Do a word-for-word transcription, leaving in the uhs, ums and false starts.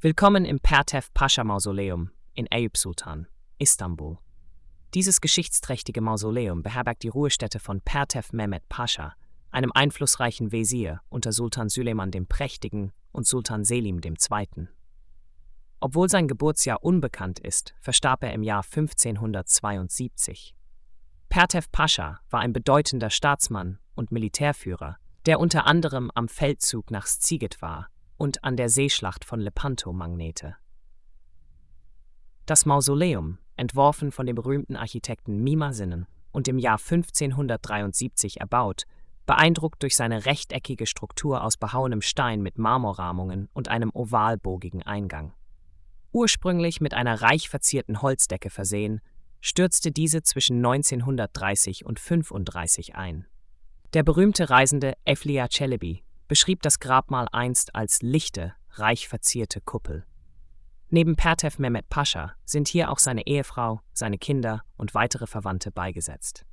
Willkommen im Pertev Pascha Mausoleum in Eyüp Sultan, Istanbul. Dieses geschichtsträchtige Mausoleum beherbergt die Ruhestätte von Pertev Mehmet Pascha, einem einflussreichen Wesir unter Sultan Süleyman dem Prächtigen und Sultan Selim der Zweite. Obwohl sein Geburtsjahr unbekannt ist, verstarb er im Jahr fünfzehnhundertzweiundsiebzig. Pertev Pascha war ein bedeutender Staatsmann und Militärführer, der unter anderem am Feldzug nach Sziget war und an der Seeschlacht von Lepanto magnete. Das Mausoleum, entworfen von dem berühmten Architekten Mimar Sinan und im Jahr fünfzehnhundertdreiundsiebzig erbaut, beeindruckt durch seine rechteckige Struktur aus behauenem Stein mit Marmorrahmungen und einem ovalbogigen Eingang. Ursprünglich mit einer reich verzierten Holzdecke versehen, stürzte diese zwischen neunzehnhundertdreißig und fünfunddreißig ein. Der berühmte Reisende Evliya Çelebi beschrieb das Grabmal einst als lichte, reich verzierte Kuppel. Neben Pertev Mehmet Pascha sind hier auch seine Ehefrau, seine Kinder und weitere Verwandte beigesetzt.